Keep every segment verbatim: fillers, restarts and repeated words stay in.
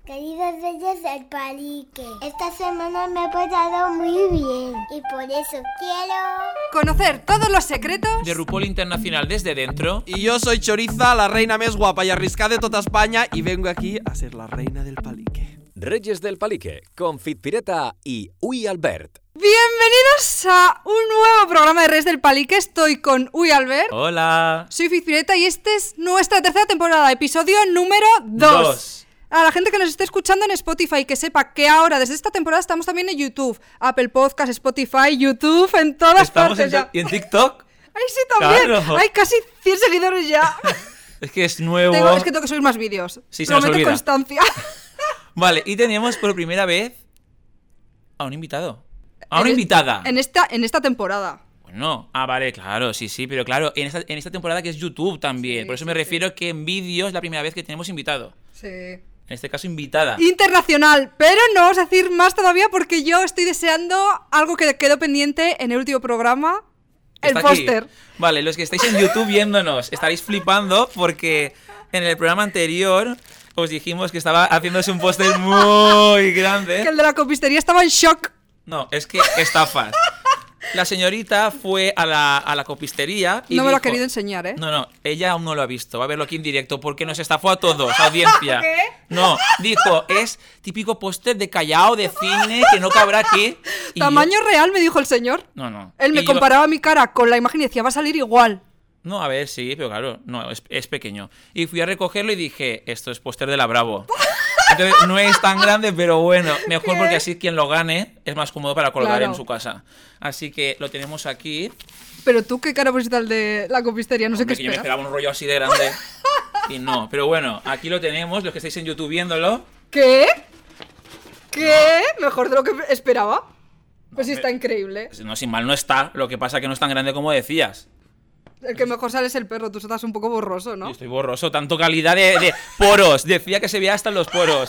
Queridos Reyes del Palique, esta semana me he portado muy bien y por eso quiero conocer todos los secretos de RuPaul Internacional desde dentro. Y yo soy Choriza, la reina más guapa y arriscada de toda España, y vengo aquí a ser la reina del Palique. Reyes del Palique, con Fitpireta y Uy Albert. Bienvenidos a un nuevo programa de Reyes del Palique. Estoy con Uy Albert. Hola. Soy Fitpireta y esta es nuestra tercera temporada, episodio número dos. A la gente que nos esté escuchando en Spotify, que sepa que ahora, desde esta temporada, estamos también en YouTube, Apple Podcast, Spotify, YouTube, en todas Estamos partes en ya. ¿Y en TikTok? ¡Ay, sí, también! Claro. ¡Hay casi cien seguidores ya! Es que es nuevo. Tengo, es que tengo que subir más vídeos. Sí, se nos Prometo olvida. constancia. Vale, y tenemos por primera vez a un invitado. A una En- invitada. En esta, en esta temporada. Bueno, ah, vale, claro, sí, sí, pero claro, en esta, en esta temporada que es YouTube también. Sí, Por eso sí, me sí. refiero que en vídeo es la primera vez que tenemos invitado. Sí. En este caso, invitada. Internacional, pero no vamos a decir más todavía porque yo estoy deseando algo que quedó pendiente en el último programa, el Está aquí. póster. Vale, los que estáis en YouTube viéndonos, estaréis flipando porque en el programa anterior os dijimos que estaba haciéndose un póster muy grande. Que el de la copistería estaba en shock. No, es que estafas. La señorita fue a la, a la copistería y No me lo ha dijo- querido enseñar, ¿eh? No, no, ella aún no lo ha visto. Va a verlo aquí en directo porque nos estafó a todos, audiencia. ¿Qué? No, dijo, es típico póster de Callao, de cine, que no cabrá aquí. Y Tamaño yo- real, me dijo el señor. No, no. Él me Y yo- comparaba mi cara con la imagen y decía, va a salir igual. No, a ver, sí, pero claro, no, es, es pequeño. Y fui a recogerlo y dije, esto es póster de la Bravo. Entonces, no es tan grande, pero bueno, mejor ¿Qué? porque así quien lo gane es más cómodo para colgar Claro. en su casa. Así que lo tenemos aquí. Pero tú, ¿qué cara pusiste al de la copistería? No sé Hombre, qué que yo me esperas. esperaba un rollo así de grande. Y no, pero bueno, aquí lo tenemos, los que estáis en YouTube viéndolo. ¿Qué? ¿Qué? Mejor de lo que esperaba. Pues sí, hombre. está increíble. Pues no, sin mal no está, lo que pasa que no es tan grande como decías. El que mejor sale es el perro, tú estás un poco borroso, ¿no? Yo estoy borroso, tanto calidad de, de poros. Decía que se veía hasta en los poros.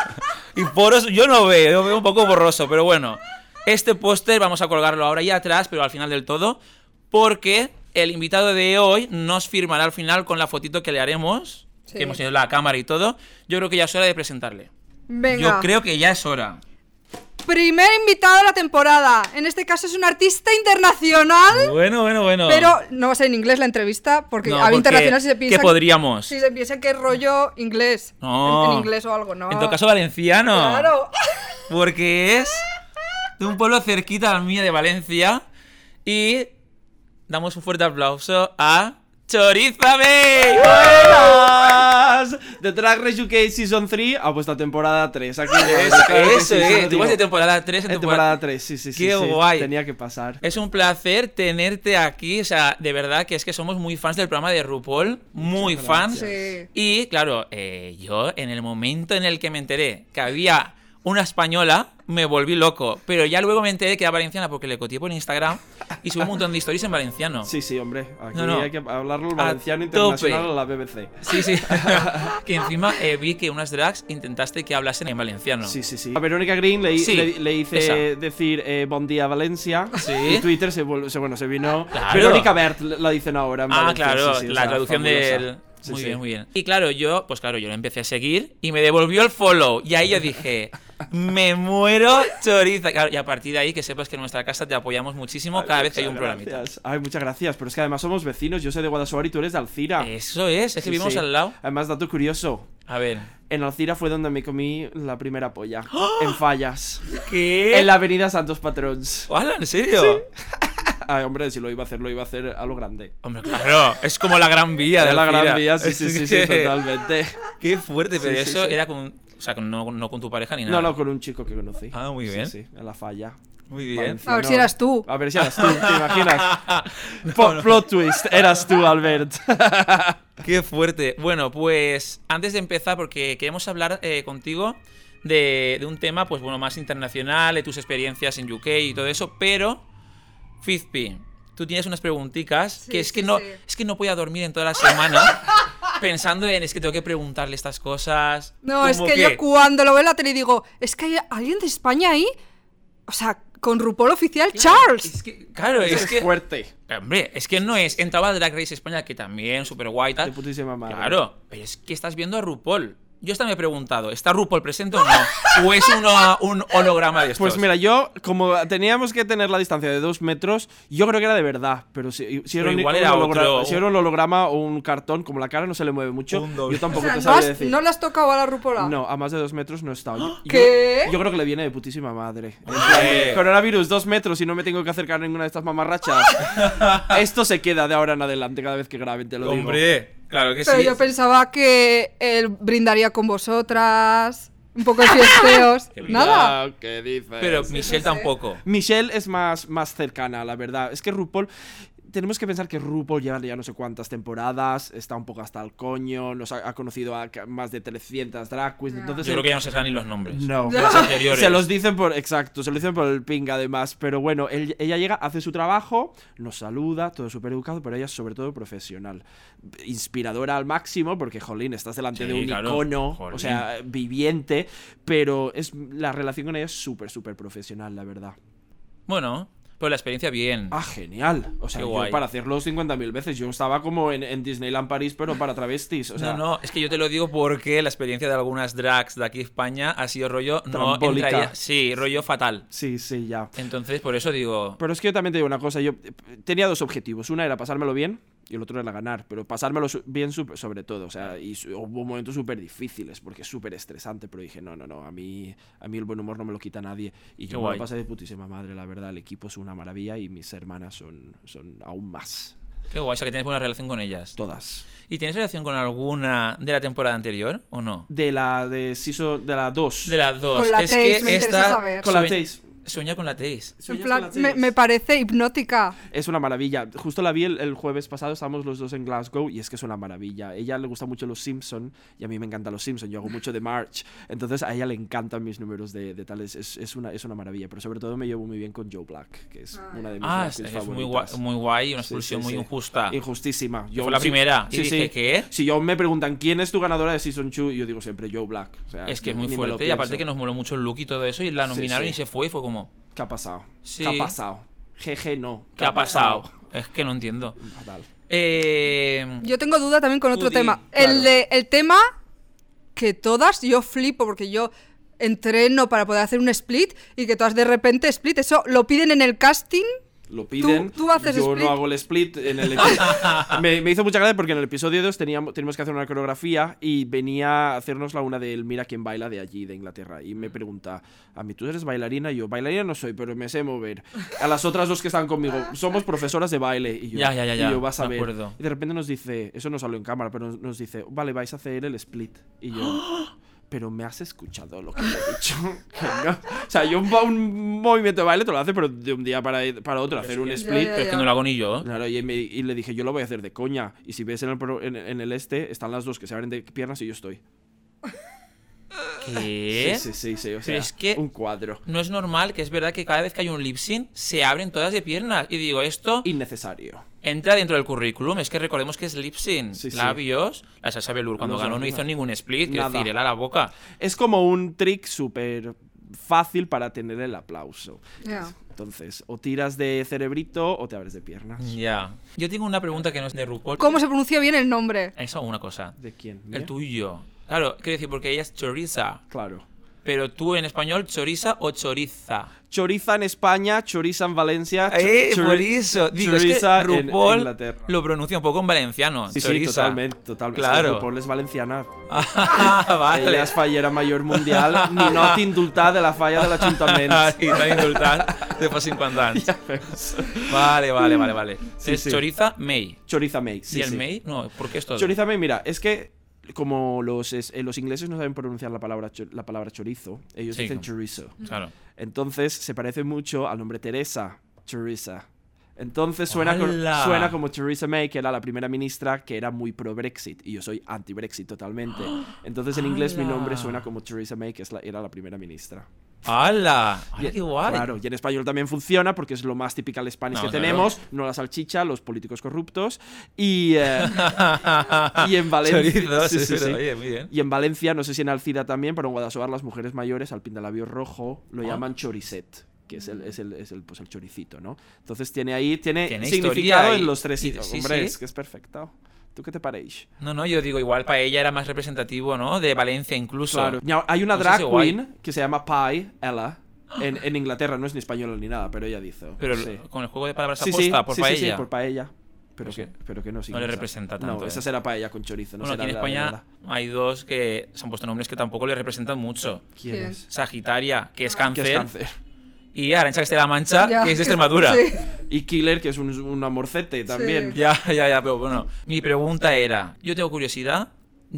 Y poros yo no veo, yo veo un poco borroso, pero bueno. Este póster vamos a colgarlo ahora y atrás, pero al final del todo, porque el invitado de hoy nos firmará al final con la fotito que le haremos, Sí. que hemos tenido la cámara y todo. Yo creo que ya es hora de presentarle. Venga. Yo creo que ya es hora. Primer invitado de la temporada. En este caso es un artista internacional. Bueno, bueno, bueno. Pero no va a ser en inglés la entrevista, porque No, a porque- internacional si se piensa ¿qué podríamos? Si se piensa que es rollo inglés. No. En, en inglés o algo, ¿no? En todo caso, valenciano. Claro. Porque es de un pueblo cerquita al mío de Valencia. Y damos un fuerte aplauso a Choriza Bay. ¡Buenas! The Drag Race U K Season tres a vuestra temporada tres. Aquí Eso, eso, eh. Tú vas de temporada tres en En temporada tres, sí, sí, sí. Qué sí. guay. Tenía que pasar. Es un placer tenerte aquí. O sea, de verdad que es que somos muy fans del programa de RuPaul. Muy Muchas fans. Sí. Y claro, eh, yo en el momento en el que me enteré que había una española, me volví loco. Pero ya luego me enteré que era valenciana porque le coteé por Instagram y subí un montón de stories en valenciano. Sí, sí, hombre. Aquí No, no. hay que hablarlo el A valenciano internacional tope. a la B B C. Sí, sí. Que encima eh, vi que unas drags intentaste que hablasen en valenciano. Sí, sí, sí. A Verónica Green le, Sí, le, le hice esa. decir eh, Bon día Valencia. Sí. Y Twitter se, vol- se- bueno, se vino. Claro. Verónica Bert la dicen ahora. En Ah, Valencia, claro, sí, sí, o la sea, traducción fabulosa. del... Sí, muy sí. bien, muy bien. Y claro, yo, pues claro, yo lo empecé a seguir y me devolvió el follow. Y ahí yo dije, me muero Choriza. Claro, y a partir de ahí, que sepas que en nuestra casa te apoyamos muchísimo cada vez que hay un Muchas programita. gracias. Ay, muchas gracias. Pero es que además somos vecinos. Yo soy de Guadalajara y tú eres de Alcira. Eso es, es que Sí, vivimos sí. al lado. Además, dato curioso. A ver. En Alcira fue donde me comí la primera polla. En Fallas. ¿Qué? En la avenida Santos Patrons. ¡Hala, en serio! Ay, hombre, si lo iba a hacer, lo iba a hacer a lo grande. Hombre, claro, es como la gran vía de Era la Alcira. gran vía, sí, sí, Es sí, sí, que- totalmente. Qué fuerte, pero Sí, sí, eso sí. era con... O sea, con- no, no con tu pareja ni nada. No, no, con un chico que conocí. Ah, muy bien. Sí, sí, en la falla. Muy bien. Valenciano. A ver si eras tú. A ver si eras tú, ¿te imaginas? Po- Plot twist, eras tú, Albert. Qué fuerte. Bueno, pues antes de empezar, porque queremos hablar eh, contigo de, de un tema, pues bueno, más internacional, de tus experiencias en U K y todo eso, pero Fizpi, tú tienes unas preguntitas Sí, que es que sí, no sí. es que no podía dormir en toda la semana pensando en es que tengo que preguntarle estas cosas. No, es como que, yo cuando lo veo en la tele digo, es que hay alguien de España ahí. O sea, con RuPaul oficial, Charles. Es que, claro, Es, es que fuerte. hombre, es que no es entraba a Drag Race España, que también súper guay y De tal. putísima madre. Claro, pero es que estás viendo a RuPaul. Yo hasta me he preguntado, ¿está RuPaul presente o no? ¿O es uno, un holograma de estos? Pues mira, yo, como teníamos que tener la distancia de dos metros, yo creo que era de verdad. Pero si, si, era, pero un, igual un era holograma, otro. si era un holograma o un cartón, como la cara no se le mueve mucho, yo tampoco O sea, te ¿no, sabría has- decir. ¿no le has tocado a la RuPaul? No, a más de dos metros no he estado. Yo, ¿Qué? Yo, yo creo que le viene de putísima madre. En plan Hombre. de, Coronavirus, dos metros y no me tengo que acercar a ninguna de estas mamarrachas. Esto se queda de ahora en adelante cada vez que graben, te lo digo. Hombre, claro que Pero sí. yo pensaba que él brindaría con vosotras, un poco de fiesteos. Qué Nada. Ah, ¿qué dices? Pero Michelle tampoco. Michelle es más, más cercana, la verdad. Es que RuPaul... Tenemos que pensar que RuPaul lleva ya no sé cuántas temporadas, está un poco hasta el coño, nos ha, ha conocido a ca- más de trescientas drag queens, entonces... Yo creo él- que ya no se saben ni los nombres. No, De los anteriores. se los dicen por... Exacto, se lo dicen por el ping además, pero bueno, él- ella llega, hace su trabajo, nos saluda, todo súper educado, pero ella es sobre todo profesional. Inspiradora al máximo, porque, jolín, estás delante Sí, de un claro, icono, jolín. o sea, viviente, pero es la relación con ella es súper, súper profesional, la verdad. Bueno, pero la experiencia bien. Ah, genial. O sea, Qué yo guay. para hacerlo cincuenta mil veces, yo estaba como en, en Disneyland París, pero para travestis. O sea, no, no, es que yo te lo digo porque la experiencia de algunas drags de aquí España ha sido rollo no Trambólica. entraría- sí, rollo fatal. Sí, sí, ya. Entonces, por eso digo, Pero es que yo también te digo una cosa, yo eh, tenía dos objetivos. Una era pasármelo bien y el otro era ganar, pero pasármelo su- bien su- sobre todo. O sea, y su- hubo momentos súper difíciles porque es súper estresante, pero dije, no, no, no, a mí, a mí el buen humor no me lo quita nadie. Y Qué yo me guay. lo pasé de putísima madre, la verdad. El equipo es una maravilla y mis hermanas son, son aún más. qué guay, o sea que tienes buena relación con ellas. Todas. ¿Y tienes relación con alguna de la temporada anterior o no? De la de season, de la dos. De las dos. Con la es Taze, que me interesa esta saber. Con la sue- Taze. Sueña con la Taze. En plan, me, me parece hipnótica. Es una maravilla. Justo la vi el, el jueves pasado, estábamos los dos en Glasgow y es que es una maravilla. A ella le gusta mucho los Simpson y a mí me encantan los Simpson. Yo hago mucho de March. Entonces a ella le encantan mis números de, de tales. Es, es, una, es una maravilla. Pero sobre todo me llevo muy bien con Joe Black, que es una de mis Ah, drag es, queens es muy guay, favoritas. muy guay, una Sí, expulsión sí, muy sí. injusta. Injustísima. Fue la primera. Y dije, ¿qué? Si yo me preguntan quién es tu ganadora de Season dos, yo digo siempre Joe Black. O sea, Es que es muy ni me lo fuerte y aparte pienso. que nos moló mucho el look y todo eso y la Sí, nominaron sí. y se fue y fue como, ¿Qué ha pasado? Sí. ¿Qué ha pasado? Jeje, no. ¿qué ha pasado? Es que no entiendo. Fatal. Eh, Yo tengo duda también con Tú otro di, tema. claro. El, de, el tema que todas, yo flipo porque yo entreno para poder hacer un split y que todas de repente split, eso lo piden en el casting. Lo piden. Tú- tú haces yo split. no hago el split. En el me, me hizo mucha gracia porque en el episodio dos teníamos, teníamos que hacer una coreografía y venía a hacernos la una del Mira quién baila de allí, de Inglaterra. Y me pregunta, a mí tú eres bailarina. Y yo, bailarina no soy, pero me sé mover. A las otras dos que estaban conmigo, somos profesoras de baile. Y yo, Ya, ya, ya, y ya, yo, vas a me ver. acuerdo. Y de repente nos dice, eso no salió en cámara, pero nos, nos dice, vale, vais a hacer el split. Y yo... Pero me has escuchado lo que te he dicho. Que no. O sea, yo un, un movimiento de baile te lo hace, pero de un día para, para otro, hacer un split. ya, pero es que no lo hago ni yo. Claro, y, me- y le dije, yo lo voy a hacer de coña. Y si ves en el, pro- en, en el este, están las dos que se abren de piernas y yo estoy. ¿Qué? Sí, sí, sí, sí. O Pero sea, es que- un cuadro. No es normal, que es verdad que cada vez que hay un lip sync se abren todas de piernas. Y digo, esto Innecesario. entra dentro del currículum. Es que recordemos que es lip sync. Sí, sí. Labios. La Sasha Velour cuando No, ganó no, no hizo no. ningún split. Quiero Nada. decir, él a la boca. Es como un trick súper fácil para tener el aplauso. Ya. Entonces, o tiras de cerebrito o te abres de piernas. Ya. Yo tengo una pregunta que no es de RuPaul. ¿Cómo se pronuncia bien el nombre? Eso, una cosa. ¿De quién? El ¿Mía? tuyo. Claro, quiero decir, porque ella es choriza. Claro. Pero tú en español, choriza o choriza. Choriza en España, choriza en Valencia. cho- Eh, chori- por eso. Digo, es que choriza en RuPaul Inglaterra. lo pronuncia un poco en valenciano. Sí, sí, choriza. totalmente, totalmente. Claro. RuPaul es valenciana. Ah, vale. Ella es fallera mayor mundial, ni no t'indultar de la falla de l'Ajuntament. Sí, t'han indultat de fa cinquanta anys. Ja veus. Vale, vale, vale, vale. Sí, es sí. choriza May. Choriza May, sí, ¿Y el sí. May? No, ¿por qué es todo? Choriza May, mira, es que como los, es- eh, los ingleses no saben pronunciar la palabra, cho- la palabra chorizo, ellos Sí, dicen como- chorizo. Claro. Entonces se parece mucho al nombre Teresa, Teresa. Entonces suena, co- ¡Hala! suena como Theresa May, que era la primera ministra que era muy pro-Brexit. Y yo soy anti-Brexit totalmente. Entonces en inglés mi ¡Hala! nombre suena como Theresa May, que es la- era la primera ministra. ¡Hala! ¡Hala, Y- qué guay! Claro, y en español también funciona porque es lo más typical Spanish No, que claro. tenemos, no la salchicha, los políticos corruptos. Y, eh, y en Valencia. Chorizos, sí, es sí, verdad, sí. oye, muy bien. Y en Valencia, no sé si en Alcira también, pero en Guadalajara las mujeres mayores al pintalabios rojo lo Ah. llaman choricet, que es el, es el, es el, pues el choricito, ¿no? Entonces tiene ahí, tiene, Tiene significado historia en y- los tres y- sitios. sí, Hombre, sí. es que es perfecto. ¿Tú qué te parece? No, no, yo digo, igual para ella era más representativo, ¿no? De Valencia incluso. Claro. Ya, hay una No sé drag si guay. queen que se llama Pi, Ella, en, en Inglaterra, no es ni española ni nada, pero ella dice. Pero sí. con el juego de palabras Sí, aposta, sí, por sí, paella. sí, sí, por paella. Pero, Pues que, sí. pero que no, sin No le esa. representa tanto, No, eh. esa será paella con chorizo. No Bueno, aquí en será la de España verdad. hay dos que se han puesto nombres que tampoco le representan mucho. ¿Quién ¿Quién? es? Sagitaria, que es Que cáncer, es cáncer. y Arantxa Castella-La Mancha, Ya, que es de Extremadura. Sí. Y Killer, que es un, un amorcete también. Sí. Ya, ya, ya, pero bueno. Mi pregunta era, yo tengo curiosidad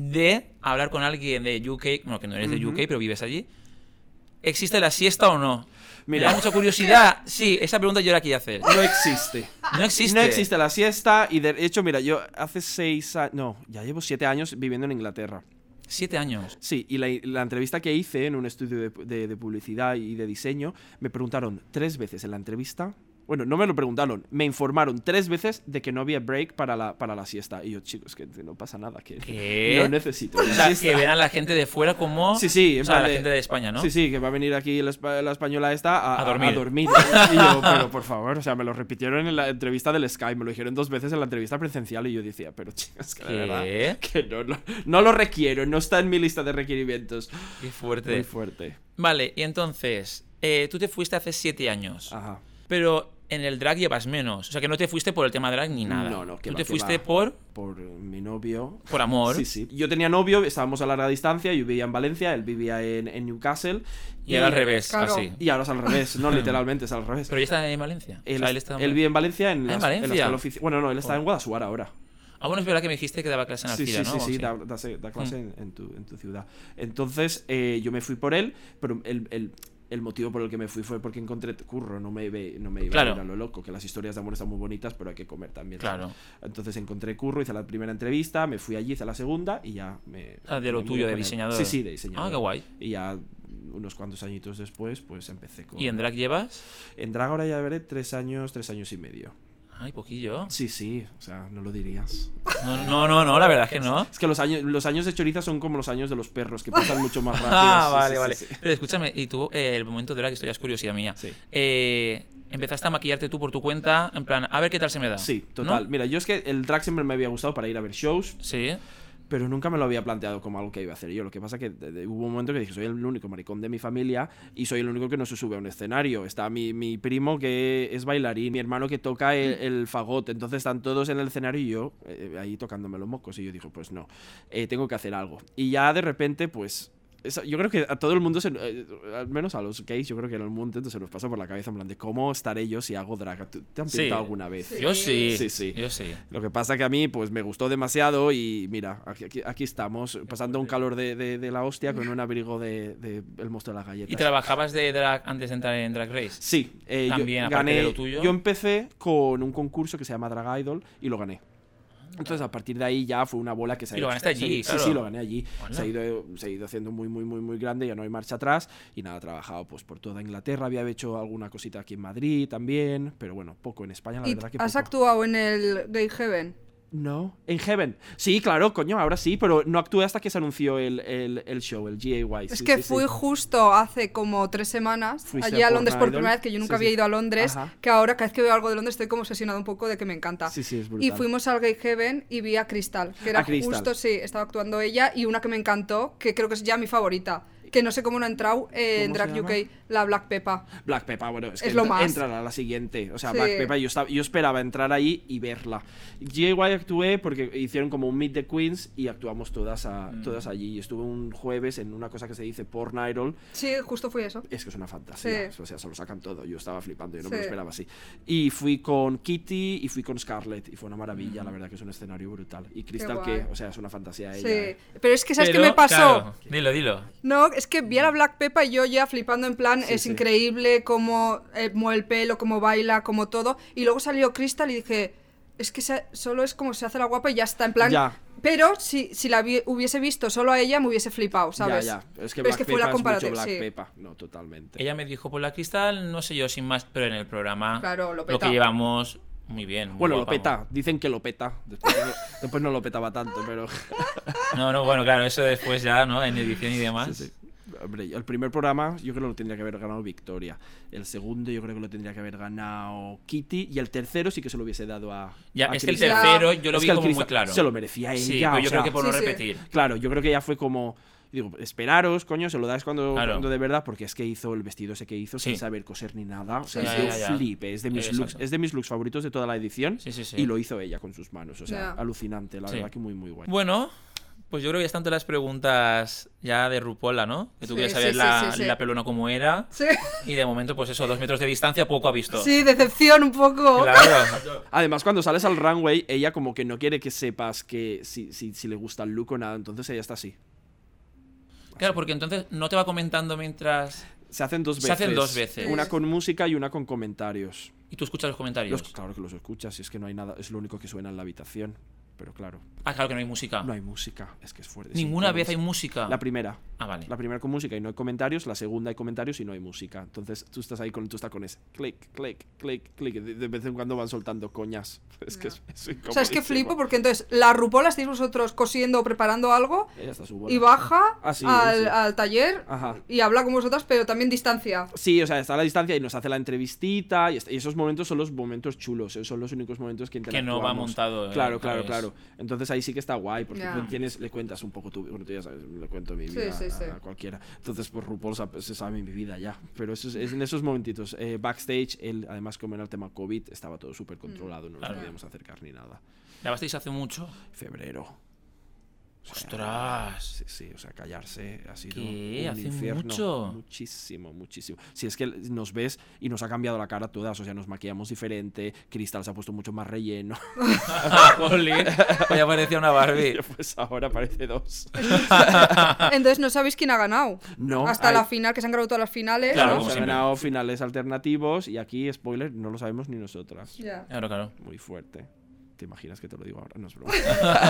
de hablar con alguien de U K, bueno, que no eres de U K, pero vives allí. ¿Existe la siesta o no? Me Mira. da mucha curiosidad. Sí, esa pregunta yo la quería hacer. No existe. No existe. No existe la siesta y de hecho, mira, yo hace seis años, no, ya llevo siete años viviendo en Inglaterra. Siete años. Sí, y la, la entrevista que hice en un estudio de, de- de publicidad y de diseño, me preguntaron tres veces en la entrevista. Bueno, no me lo preguntaron, me informaron tres veces de que no había break para la, para la siesta. Y yo, chicos, que no pasa nada, que ¿Qué? no necesito O la sea, siesta. que vean a la gente de fuera como... Sí, sí, en O sea, plan la de- gente de España, ¿no? Sí, sí, que va a venir aquí la, espa- la española esta a, A dormir. a dormir. Y yo, pero por favor, o sea, me lo repitieron en la entrevista del Sky, me lo dijeron dos veces en la entrevista presencial y yo decía, pero chicos, que de ¿Qué? verdad, que no, no, no lo requiero, no está en mi lista de requerimientos. Qué fuerte. Muy fuerte. Vale, y entonces, eh, tú te fuiste hace siete años. Ajá. Pero en el drag llevas menos. O sea, que no te fuiste por el tema drag ni nada. No, no, que Tú va, te que fuiste va. por... Por mi novio. Por amor. Sí, sí. Yo tenía novio, estábamos a larga distancia, yo vivía en Valencia, él vivía en, en Newcastle. Y era al revés, Claro. así. Y ahora es al revés, no, literalmente es al revés. Pero ya está en Valencia. Él, O sea, él, está él vive en Valencia, en, Ah, en las- Valencia. la escuela ofici- Bueno, no, él está Oh. en Guadalajara ahora. Ah, bueno, es verdad que me dijiste que daba clase en Sí, Alcira, sí, ¿no? sí, sí, O da, da se- da clase Mm. en, en tu, en tu ciudad. Entonces, eh, yo me fui por él, pero el, el, el motivo por el que me fui fue porque encontré curro, no me, ve- no me iba Claro. a ir a lo loco, que las historias de amor están muy bonitas, pero hay que comer también. Claro. Entonces encontré curro, hice la primera entrevista, me fui allí, hice la segunda y ya me... Ah, de lo me mudé tuyo, de con él. diseñador. Sí, sí, de diseñador. Ah, qué guay. Y ya unos cuantos añitos después, pues empecé con... ¿Y en drag llevas? En drag ahora ya veré tres años, tres años y medio. Ay, poquillo. Sí, sí, o sea, no lo dirías. No, no, no, no, la verdad es que no. Es que los años, los años de choriza son como los años de los perros, que pasan mucho más rápido. Ah, Sí, vale, sí, vale. sí, sí. Pero escúchame, y tú, eh, el momento de drag, esto ya es curiosidad mía. Sí. Eh, empezaste a maquillarte tú por tu cuenta, en plan, a ver qué tal se me da. Sí, total. ¿No? Mira, yo es que el drag siempre me había gustado para ir a ver shows, Sí. pero nunca me lo había planteado como algo que iba a hacer yo. Lo que pasa que de- de- hubo un momento que dije, soy el único maricón de mi familia y soy el único que no se sube a un escenario. Está mi, mi primo que es bailarín, mi hermano que toca el, el fagot, entonces están todos en el escenario y yo eh, ahí tocándome los mocos. Y yo dije, pues no, eh, tengo que hacer algo. Y ya de repente, pues... eso- yo creo que a todo el mundo, se- eh, al menos a los gays, yo creo que en el mundo se nos pasa por la cabeza en plan de cómo estaré yo si hago drag. ¿Tú- ¿Te han Sí. pintado alguna vez? Yo sí. Sí, sí. Yo sí. Lo que pasa que a mí pues me gustó demasiado y mira, aquí, aquí, aquí estamos, pasando un calor de, de, de la hostia con un abrigo de, de El monstruo de las galletas. ¿Y trabajabas de drag antes de entrar en Drag Race? Sí, eh, También, yo aparte gané. de lo tuyo. Yo empecé con un concurso que se llama Drag Idol y lo gané. Entonces a partir de ahí ya fue una bola que se Y lo ganaste allí, Sí, claro. sí, lo gané allí. Hola. Se ha, ido, se ha ido haciendo muy, muy, muy, muy grande, ya no hay marcha atrás. Y nada, he trabajado pues por toda Inglaterra, había hecho alguna cosita aquí en Madrid también, pero bueno, poco en España, la ¿Y verdad que has poco. actuado en el Gay Heaven? No, en Heaven. Sí, claro, coño, ahora sí, pero no actué hasta que se anunció el, el, el show, el G A Y. Es sí, que sí, fui sí. justo hace como tres semanas Fuiste allí a a Londres Porn por Idol. primera vez, que yo nunca Sí, había sí. ido a Londres, Ajá. que ahora cada vez que veo algo de Londres estoy como obsesionada un poco de que me encanta. Sí, sí, es Y brutal. fuimos al Gay Heaven y vi a Crystal, que era A Crystal. justo, sí, estaba actuando ella, y una que me encantó, que creo que es ya mi favorita, que no sé cómo no ha entrado eh, en ¿Cómo se Drag U K, llama? la Black Peppa. Black Peppa, bueno, es que Es lo entra- más. entra a la siguiente. O sea, Sí. Black Peppa, yo, estaba, yo esperaba entrar ahí y verla. G A Y actué porque hicieron como un Meet the Queens y actuamos todas, a, Mm. todas allí. Y estuve un jueves en una cosa que se dice Porn Idol. Sí, justo fue eso. Es que es una fantasía. Sí. O sea, se lo sacan todo. Yo estaba flipando, yo no Sí. me lo esperaba así. Y fui con Kitty y fui con Scarlett. Y fue una maravilla, Mm. la verdad que es un escenario brutal. Y Crystal, guay. que, o sea, es una fantasía ella. Sí, eh. pero es que ¿sabes Pero, qué me pasó? claro, dilo, dilo. No, es que vi a la Black Peppa y yo ya flipando en plan, Sí, es sí. increíble cómo eh, mueve el pelo, cómo baila, cómo todo. Y luego salió Crystal y dije, es que se- solo es como se hace la guapa y ya está, en plan... Ya. Pero si, si la vi- hubiese visto solo a ella me hubiese flipado, ¿sabes? Ya, ya. Es que Pero Black es que fue la Peppa es mucho comparativa, Black sí. Peppa. No, totalmente. Ella me dijo por la cristal, no sé yo, sin más, pero en el programa Claro, lo lo peta. que llevamos, muy bien. muy Bueno, lo guapa. peta. Dicen que lo peta. Después no, después no lo petaba tanto, pero... No, no, bueno, claro, eso después ya, ¿no? En edición y demás. Sí, sí. Hombre, el primer programa yo creo que lo tendría que haber ganado Victoria. El segundo yo creo que lo tendría que haber ganado Kitty. Y el tercero sí que se lo hubiese dado a. Ya, a es que el Cristal. tercero yo lo Es vi que el como muy Cristal claro. Se lo merecía ella. Sí, pero yo o creo sea, que por no sí, sí. repetir. Claro, yo creo que ya fue como. Digo, esperaros, coño, se lo dais cuando, Claro. cuando de verdad, porque es que hizo el vestido ese que hizo Sí. sin saber coser ni nada. O sea, Sí, yo ya, ya, ya. flipe. Es de, mis Exacto. looks, es de mis looks favoritos de toda la edición. Sí, sí, sí. Y lo hizo ella con sus manos. O sea, Ya. alucinante. La Sí. verdad que muy, muy guay. Bueno, pues yo creo que ya están todas las preguntas ya de Rupola, ¿no? Que tú Sí, quieres sí, saber sí, la, sí, sí. la pelona cómo era. Sí, Y de momento, pues eso, dos metros de distancia, poco ha visto. sí, decepción un poco. Claro. Además, cuando sales al runway, ella como que no quiere que sepas que si, si, si le gusta el look o nada. Entonces ella está así. Claro, porque entonces no te va comentando mientras... Se hacen dos Se veces. hacen dos veces. Una con música y una con comentarios. Y tú escuchas los comentarios. Los- claro que los escuchas, y es que no hay nada, es lo único que suena en la habitación. Pero claro, Ah, claro que no hay música. no hay música, es que es fuerte. es Ninguna incómodo. vez hay música. La primera. Ah, vale. La primera con música y no hay comentarios, la segunda hay comentarios y no hay música. Entonces tú estás ahí con, tú estás con ese clic, clic, clic, clic. De, de vez en cuando van soltando coñas. Es que es, es O sea, es que incomodísimo. flipo porque entonces la rupola estáis vosotros cosiendo o preparando algo Ella está su bola. y baja Ah, sí, al, sí. al taller Ajá. y habla con vosotras, pero también distancia. Sí, o sea, está a la distancia y nos hace la entrevistita y, est- y esos momentos son los momentos chulos, eh, son los únicos momentos que Que no va interactuamos. montado, eh, Claro, claro, ¿sabes? claro. Entonces ahí sí que está guay, porque Ya. tú tienes, le cuentas un poco tu bueno, tú ya sabes, le cuento mi Sí, vida sí, sí. a, a cualquiera. Entonces, pues RuPaul sa- se sabe mi vida ya. Pero eso es, es en esos momentitos. Eh, backstage, él, además, como era el tema COVID, estaba todo súper controlado, no nos Claro. podíamos acercar ni nada. ¿Grabasteis hace mucho? Febrero. O sea, ostras. Sí, sí, o sea, callarse ha sido ¿Qué? un ¿Hace infierno. mucho? Muchísimo, muchísimo. Si es que nos ves y nos ha cambiado la cara todas, o sea, nos maquillamos diferente, Crystal se ha puesto mucho más relleno. Jolín, ya parecía una Barbie. Pues ahora parece dos. Entonces no sabéis quién ha ganado. No, Hasta hay- la final, que se han grabado todas las finales. Claro, ¿no? como se han siempre. ganado finales alternativos y aquí, spoiler, no lo sabemos ni nosotras. Ya. Claro, claro. Muy fuerte. ¿Te imaginas que te lo digo ahora? No es broma.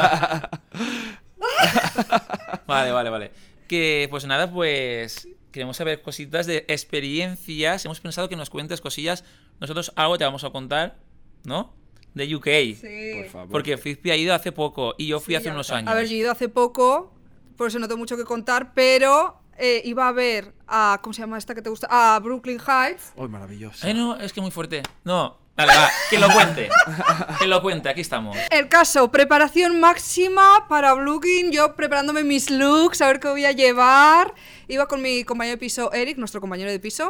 Vale, vale, vale. Que pues nada, pues queremos saber cositas de experiencias. Hemos pensado que nos cuentes cosillas. Nosotros algo te vamos a contar, ¿no? De U K. Sí. Por favor. Porque Fizpi ha ido hace poco y yo fui Sí, hace ya. unos años. A ver, yo he ido hace poco, por eso no tengo mucho que contar, pero eh, iba a ver a. ¿Cómo se llama esta que te gusta? A Brooklyn Heights. ¡Ay, maravilloso! Ay, no, es que muy fuerte. No, dale, va, que lo cuente. Que lo cuente, aquí estamos. El caso, preparación máxima para Brooklyn. Yo preparándome mis looks, a ver qué voy a llevar. Iba con mi compañero de piso, Eric, nuestro compañero de piso.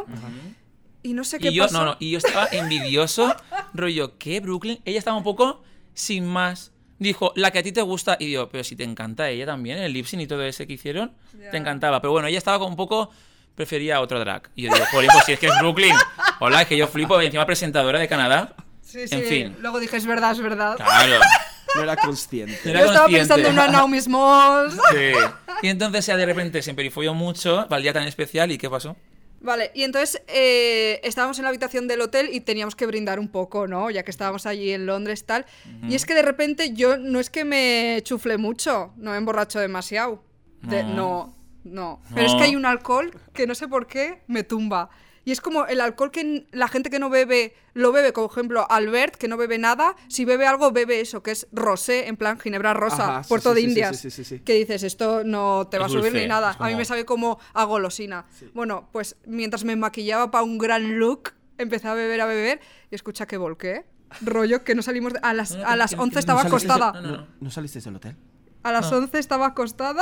Y no sé qué Y yo, pasó. no, no, y yo estaba envidioso, rollo, ¿qué, Brooklyn? Ella estaba un poco sin más. Dijo, la que a ti te gusta. Y yo, pero si te encanta ella también, el lip sync y todo ese que hicieron, Ya. te encantaba. Pero bueno, ella estaba como un poco, prefería otro drag. Y yo digo, joder, pues si es que es Brooklyn. Hola, es que yo flipo, encima presentadora de Canadá. Sí, sí. En fin. Luego dije, es verdad, es verdad. Claro. No era consciente. Era Yo estaba consciente. pensando en una Naomi Smalls. Sí. Y entonces ya de repente se emperifolló mucho para el día tan especial. ¿Y qué pasó? Vale, y entonces eh, estábamos en la habitación del hotel y teníamos que brindar un poco, ¿no? Ya que estábamos allí en Londres tal. Y es que de repente yo no es que me chufle mucho, no me emborracho demasiado. De- No. no, no. Pero es No. que hay un alcohol que no sé por qué me tumba. Y es como el alcohol que n- la gente que no bebe, lo bebe, como ejemplo Albert, que no bebe nada, si bebe algo, bebe eso, que es rosé, en plan ginebra rosa, Ajá, sí, Puerto sí, de sí, sí, Indias. sí, sí, sí. Que dices, esto no te va Es a subir dulce, ni nada. es A mí como- me sabe como a golosina. Bueno, pues mientras me maquillaba para un gran look, empecé a beber, a beber, y escucha que volqué. Rollo que no salimos... de- a las, No, no, a que- las que- once que estaba no saliste- acostada. no, no, no. ¿No salisteis del hotel? A las No. once estaba acostada.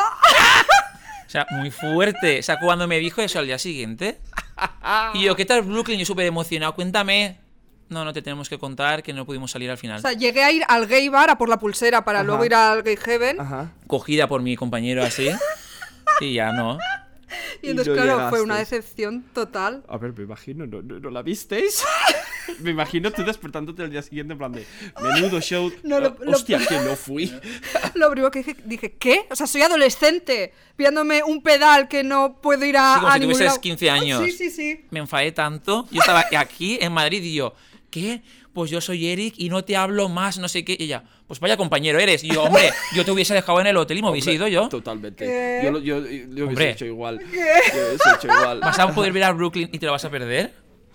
O sea, muy fuerte. O sea, cuando me dijo eso al día siguiente. Y yo, ¿qué tal Brooklyn? Yo súper emocionado. Cuéntame. No, no te tenemos que contar que no pudimos salir al final. O sea, llegué a ir al gay bar a por la pulsera para Ajá. luego ir al gay heaven. Ajá. Cogida por mi compañero así. Y ya no. Y entonces, Y no claro, fue una llegasteis. decepción total. A ver, me imagino, ¿no, no, no la visteis? Me imagino tú despertándote el día siguiente en plan de menudo show. No, lo- Oh, lo- hostia, que no fui. Lo primero que dije, dije, ¿qué? O sea, soy adolescente, pillándome un pedal que no puedo ir a, Sí, como a si ningún tuvieses lado. quince años. Sí, sí, sí. Me enfadé tanto. Yo estaba aquí en Madrid y yo, ¿qué? Pues yo soy Eric y no te hablo más, no sé qué. Y ella, pues vaya compañero eres. Y yo, hombre, yo te hubiese dejado en el hotel y me hubiese ido yo. Totalmente. ¿Qué? Yo, lo- yo, yo, yo Hombre. hubiese hecho igual. Yo hubiese hecho igual. ¿Vas a poder ver a Brooklyn y te lo vas a perder?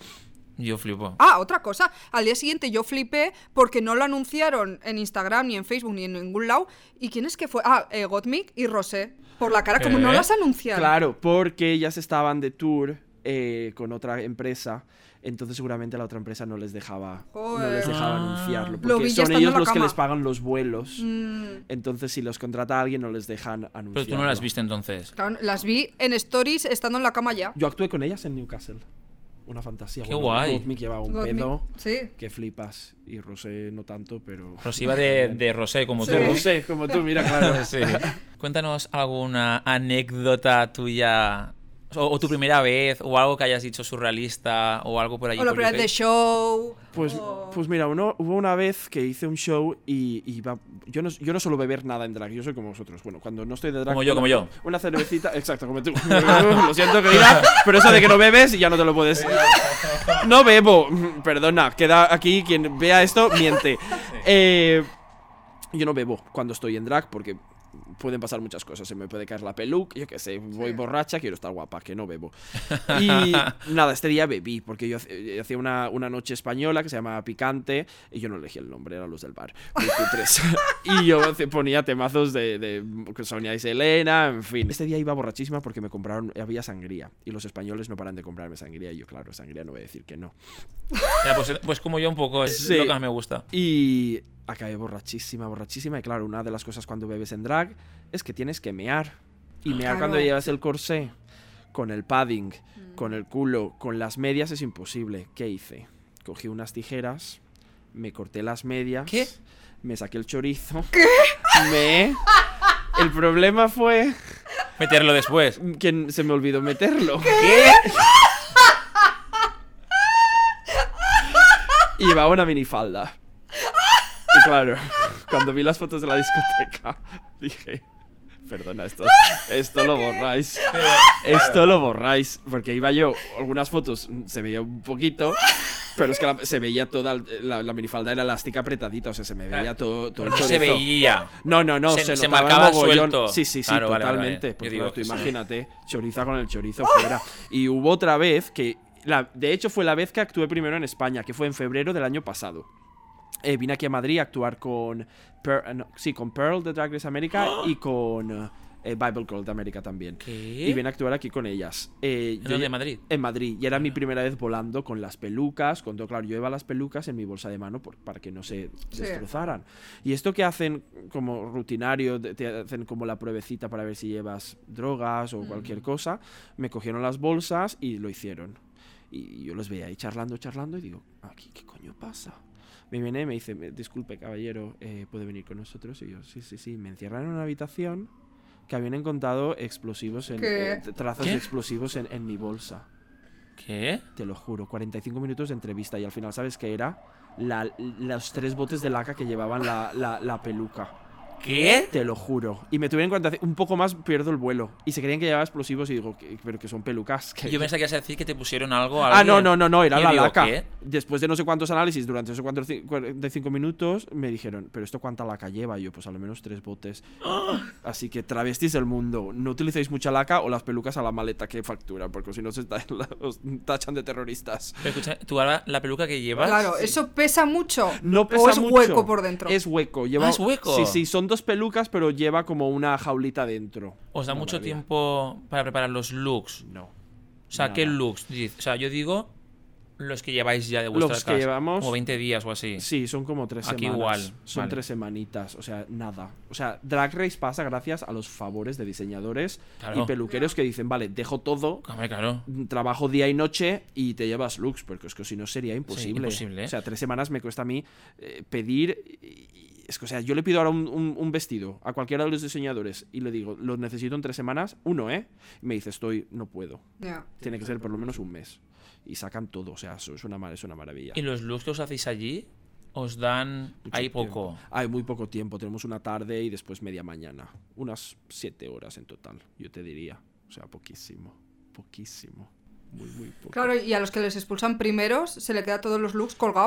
Yo flipo. Ah, otra cosa. Al día siguiente yo flipé porque no lo anunciaron en Instagram, ni en Facebook, ni en ningún lado. ¿Y quién es que fue? Ah, eh, Gottmik y Rosé. Por la cara, como ¿Eh? no las anunciaron. Claro, porque ellas estaban de tour eh, con otra empresa. Entonces seguramente la otra empresa no les dejaba, no les dejaba Ah. anunciarlo. Lo Porque vi ya son estando ellos en la los que cama. les pagan los vuelos. Mm, Entonces si los contrata alguien no les dejan anunciarlo. Pero tú no las viste entonces. claro, las vi en stories estando en la cama ya. Yo actué con ellas en Newcastle. Una fantasía. Qué guay. Gottmik llevaba un Got me. pedo Sí. que flipas. Y Rosé no tanto, pero... Rosy iba de, de Rosé, como Sí. tú. De Rosé, como tú, mira, claro. Sí. Cuéntanos alguna anécdota tuya, o, o tu primera vez, o algo que hayas dicho surrealista, o algo por allí. O la por primera vez de U K. show. Pues, o- pues mira, uno, hubo una vez que hice un show y, y iba- yo, no, yo no suelo beber nada en drag, yo soy como vosotros. Bueno, cuando no estoy de drag... Como yo, una- como yo. Una cervecita, exacto, como tú. Lo siento, querida, pero eso de que no bebes ya no te lo puedes... No bebo, perdona, queda aquí quien vea esto, miente. Eh, yo no bebo cuando estoy en drag porque pueden pasar muchas cosas. Se me puede caer la peluca, yo qué sé, voy Sí. borracha, quiero estar guapa, que no bebo. Y nada, este día bebí porque yo hace- hacía una, una noche española que se llamaba Picante y yo no elegí el nombre, eran los del bar. muy cutres. Y yo hace- ponía temazos de, de Sonia y Selena, en fin. Este día iba borrachísima porque me compraron, había sangría y los españoles no paran de comprarme sangría y yo, claro, sangría no voy a decir que no. Ya, pues, pues como yo un poco, es Sí. lo que más me gusta. Y acabé borrachísima, borrachísima. Y claro, una de las cosas cuando bebes en drag es que tienes que mear. Y mear Claro. cuando llevas el corsé, con el padding, con el culo, con las medias es imposible. ¿Qué hice? Cogí unas tijeras, me corté las medias. ¿Qué? Me saqué el chorizo. ¿Qué? Me... El problema fue Meterlo después. que se me olvidó meterlo. ¿Qué? Y llevaba una minifalda. Y claro, cuando vi las fotos de la discoteca, dije, perdona, esto, esto lo borráis. Esto lo borráis. Porque iba yo, algunas fotos se veía un poquito, pero es que la- se veía toda, la, la minifalda era elástica apretadita, o sea, se me veía todo, todo el No se chorizo. veía. No, no, no, Se- se, se notaba el marcaba mogollón. suelto. Sí, sí, sí, Claro, vale, vale, totalmente. vale. Yo Porque digo claro, tú que sí. imagínate, choriza con el chorizo fuera. Y hubo otra vez que, la, de hecho, fue la vez que actué primero en España, que fue en febrero del año pasado. Eh, vine aquí a Madrid a actuar con, Per- eh, no, sí, con Pearl de Drag Race América y con eh, Bible Girl de América también. ¿Qué? Y vine a actuar aquí con ellas. Eh, ¿En yo dónde, ya- en Madrid? En Madrid. Y era mi primera vez volando con las pelucas. Con todo, claro, yo llevaba las pelucas en mi bolsa de mano por- para que no se Sí. destrozaran. Y esto que hacen como rutinario, de- te hacen como la pruebecita para ver si llevas drogas o cualquier cosa, me cogieron las bolsas y lo hicieron. Y yo los veía ahí charlando, charlando y digo, aquí, ¿qué coño pasa? Me viene y me dice, disculpe caballero, eh, ¿puede venir con nosotros? Y yo, sí, sí, sí. Me encierran en una habitación que habían encontrado explosivos, en, ¿Qué? eh, trazas ¿Qué? de explosivos en, en mi bolsa. ¿Qué? Te lo juro, cuarenta y cinco minutos de entrevista y al final, ¿sabes qué era? La- los tres botes de laca que llevaban la, la, la peluca. ¿Qué? Te lo juro. Y me tuvieron cuenta, un poco más pierdo el vuelo. Y se creían que llevaba explosivos y digo, "¿Qué? Pero que son pelucas. que Yo pensaba que ibas a decir que te pusieron algo. Ah, no, no, no, no, era Yo la digo, laca. ¿qué? Después de no sé cuántos análisis, durante esos cuarenta y cinco minutos, me dijeron, ¿pero esto cuánta laca lleva? Y yo, pues al menos tres botes. Así que travestis del mundo, no utilicéis mucha laca o las pelucas a la maleta que factura, porque si no se ta- os tachan de terroristas. Pero escucha, tú ahora la peluca que llevas. Claro, ¿eso pesa mucho? No pesa ¿O es mucho. hueco por dentro? Es hueco. Lleva... Ah, ¿es hueco? Sí, sí, son dos pelucas, pero lleva como una jaulita dentro. ¿Os da Una mucho maravilla. tiempo para preparar los looks? No. O sea, Nada. ¿qué looks? Diz- O sea, yo digo los que lleváis ya de Los vuestras que casas. llevamos- Como veinte días o así. Sí, son como tres Aquí semanas. igual, Son vale. tres semanitas, o sea, nada. O sea, Drag Race pasa gracias a los favores de diseñadores Claro. y peluqueros que dicen, vale, dejo todo, Hombre, claro. trabajo día y noche y te llevas looks, porque es que si no sería imposible. imposible, ¿eh? O sea, tres semanas me cuesta a mí eh, pedir... y- y- es que, o sea, yo le pido ahora un, un- un vestido a cualquiera de los diseñadores y le digo, lo necesito en tres semanas, uno, ¿eh? Y me dice, estoy, no puedo. Ya. Tiene que ser por lo menos un mes. Y sacan todo, o sea, eso es una, mar- es una maravilla. ¿Y los looks que os hacéis allí os dan Mucho ahí tiempo. poco? Hay muy poco tiempo. Tenemos una tarde y después media mañana. Unas siete horas en total, yo te diría. O sea, poquísimo. Poquísimo. Muy, muy poco. Claro, y a los que les expulsan primeros se le queda todos los looks colgados.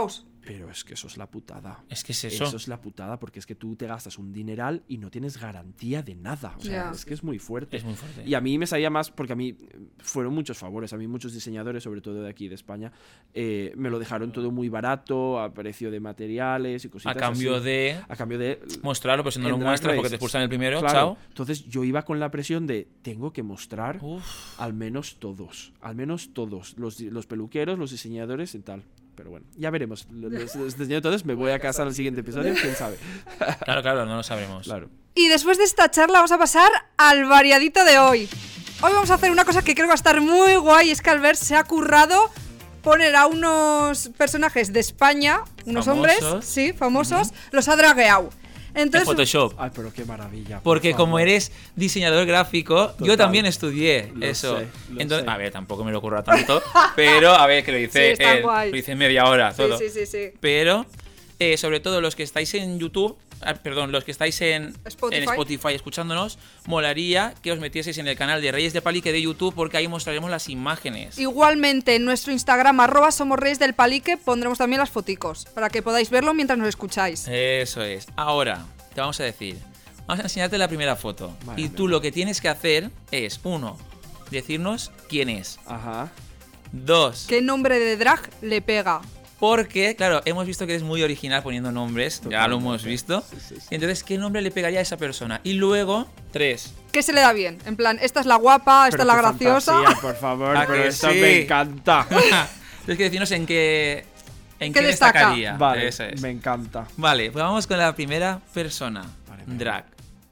Pero es que eso es la putada. Es que es eso. Eso es la putada porque es que tú te gastas un dineral y no tienes garantía de nada. O sea, Ya. es que es muy fuerte. Es muy fuerte. Y a mí me sabía más porque a mí fueron muchos favores. A mí muchos diseñadores, sobre todo de aquí de España, eh, me lo dejaron todo muy barato, a precio de materiales y A cositas cambio así. de A cambio de mostrarlo, pero si no en lo Drag muestras porque Race. te expulsan el primero, Claro. chao. Entonces yo iba con la presión de tengo que mostrar Uf. al menos todos, al menos todos, los, los peluqueros, los diseñadores y tal. Pero bueno, ya veremos. Los, los diseñadores me voy a casa al siguiente episodio, quién sabe. Claro, claro, no lo sabremos. Claro. Y después de esta charla vamos a pasar al variadito de hoy. Hoy vamos a hacer una cosa que creo que va a estar muy guay, es que Albert se ha currado poner a unos personajes de España, unos Famosos. hombres, sí, famosos, los ha dragueado. En Entonces, Photoshop. Ay, pero qué maravilla. por Porque favor. como eres diseñador gráfico, yo Total. también estudié Lo eso. sé, lo Entonces, sé. a ver, tampoco me lo ocurra tanto, pero a ver, que lo Sí, hice, está en, guay. lo hice en media hora sí, todo. sí, sí, sí. Pero, eh, sobre todo los que estáis en YouTube, ah, perdón, los que estáis en Spotify. en Spotify escuchándonos, molaría que os metieseis en el canal de Reyes de Palique de YouTube porque ahí mostraremos las imágenes. Igualmente en nuestro Instagram, arroba somos reyes del palique, pondremos también las foticos, para que podáis verlo mientras nos escucháis. Eso es. Ahora, te vamos a decir. Vamos a enseñarte la primera foto. Vale, y tú venga. lo que tienes que hacer es, uno, decirnos quién es. Ajá. Dos, ¿Qué nombre de drag le pega? porque, claro, hemos visto que eres muy original poniendo nombres. Ya lo hemos Totalmente. visto. Sí, sí, sí. Entonces, ¿qué nombre le pegaría a esa persona? Y luego, tres. ¿Qué se le da bien? En plan, esta es la guapa, esta Pero es la qué graciosa. fantasía, por favor, ¿A pero que esto sí? me encanta. Tienes que decirnos en qué, en ¿Qué qué destaca? destacaría. Vale, Eso es. me encanta. Vale, pues vamos con la primera persona. Vale, venga. Drag.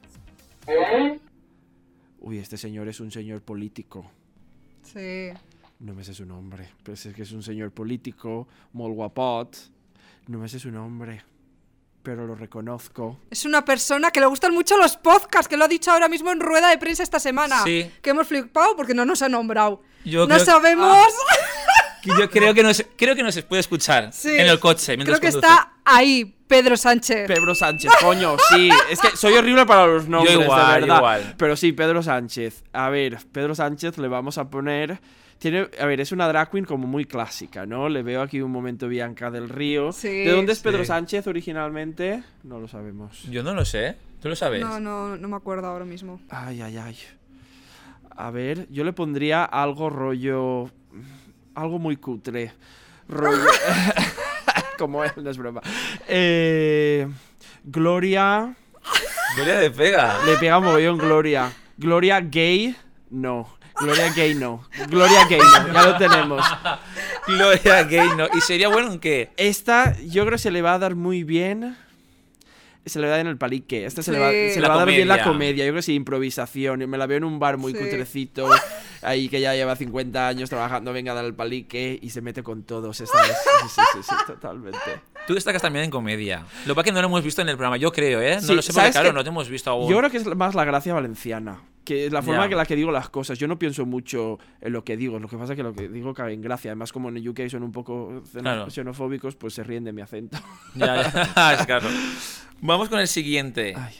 Uy, este señor es un señor político. Sí. No me sé su nombre. Pero es que es un señor político, muy guapot. No me sé su nombre. Pero lo reconozco. Es una persona que le gustan mucho los podcasts, que lo ha dicho ahora mismo en rueda de prensa esta semana. Sí. Que hemos flipado porque no nos ha nombrado. Yo no creo que- sabemos. Yo creo que nos, creo que nos puede escuchar Sí. en el coche mientras Creo que conduce. está ahí, Pedro Sánchez. Pedro Sánchez, coño, sí. Es que soy horrible para los nombres, igual, de verdad. igual. Pero sí, Pedro Sánchez. A ver, Pedro Sánchez le vamos a poner... Tiene, a ver, es una drag queen como muy clásica, ¿no? Le veo aquí un momento Bianca del Río. Sí. ¿De dónde es Pedro Sí. Sánchez originalmente? No lo sabemos. Yo no lo sé. ¿Tú lo sabes? No, no, no me acuerdo ahora mismo. Ay, ay, ay. A ver, yo le pondría algo rollo... Algo muy cutre. Rollo... como él, no es broma. Eh, Gloria... Gloria de pega. Le pega mogollón Gloria. Gloria gay, no. Gloria gay no. Gloria gay no. Ya lo tenemos. Gloria Gay, ¿no? ¿Y sería bueno en qué? Esta yo creo que se le va a dar muy bien. Se le va a dar en el palique. Esta se le va, Sí. se le La va a dar bien la comedia. comedia. Yo creo que sí, improvisación. Yo me la veo en un bar muy Sí. cutrecito. Ahí que ya lleva cincuenta años trabajando. Venga a dar el palique. Y se mete con todos esta vez. Sí, sí, sí, sí, totalmente. Tú destacas también en comedia. Lo que pasa es que no lo hemos visto en el programa, yo creo, ¿eh? No Sí, lo sé porque, ¿sabes claro, qué? no te hemos visto aún. Yo creo que es más la gracia valenciana. Que es la forma Ya. que la que digo las cosas. Yo no pienso mucho en lo que digo. Lo que pasa es que lo que digo cae en gracia. Además, como en U K son un poco xeno- Claro. xenofóbicos, pues se ríen de mi acento. Ya, ya. Es claro. Vamos con el siguiente. Ay.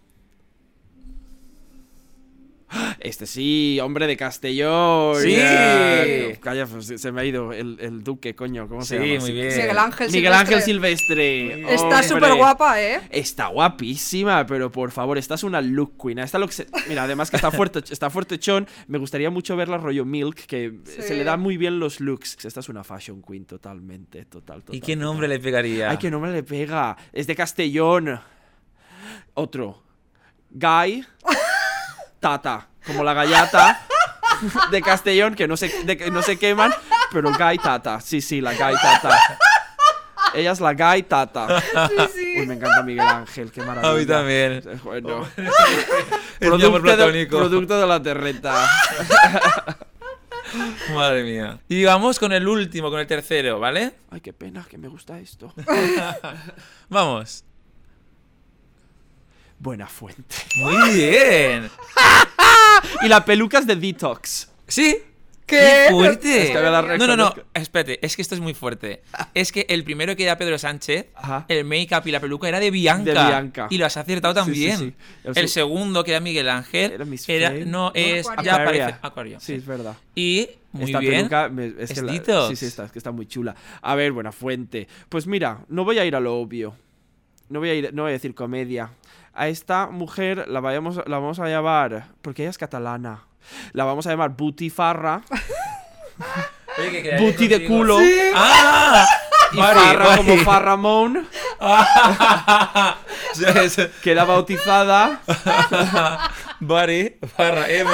Este sí, hombre de Castellón. Sí. Ya. Calla, pues, se me ha ido el, el duque, coño. ¿Cómo se Sí, llama? muy Sí. bien. Miguel Ángel Miguel Ángel Silvestre. Silvestre. Está Hombre. súper guapa, ¿eh? Está guapísima, pero por favor, esta es una look queen. Esta lo que se- Mira, además que está fuerte, está fuertechón. Me gustaría mucho verla rollo Milk, que Sí. se le da muy bien los looks. Esta es una fashion queen totalmente, total, total. ¿Y qué total. nombre le pegaría? Ay, qué nombre le pega. Es de Castellón. Otro. Guy. Tata. Como la gallata de Castellón, que no se, de- que no se queman, pero Guy Tata. Sí, sí, la Guy Tata. Ella es la Guy Tata. Sí, sí. Uy, me encanta Miguel Ángel, qué maravilla. A mí también. Bueno. El mi amor producto, de, platónico. producto de la terreta. Madre mía. Y vamos con el último, con el tercero, ¿vale? Ay, qué pena, que me gusta esto. Vamos. Buena fuente. Muy bien. Y la peluca es de Detox. ¿Sí? ¿Qué? fuerte! Es que me la no, no, no, reconozco. espérate, es que esto es muy fuerte. Es que el primero que era Pedro Sánchez, Ajá. el make-up y la peluca era de Bianca. De Bianca. Y lo has acertado Sí, sí, también. sí. El El, su- segundo, que era Miguel Ángel, Era Miss era, Fame. no, es, Acuario. ya Aquaria. parece Acuario. Sí, es verdad. Y, muy esta bien. peluca me- es que Es la- detox. sí, sí, está, es que está muy chula. A ver, buena fuente. Pues mira, no voy a ir a lo obvio. No voy a ir, no voy a decir comedia. A esta mujer la vayamos, la vamos a llamar, porque ella es catalana. La vamos a llamar Butifarra. Oye, que quedaría Booty de contigo. culo. ¡Ah! Y Vale, Farra vale. como Farramón. ¿Sabes? Queda bautizada. Vale, barra M.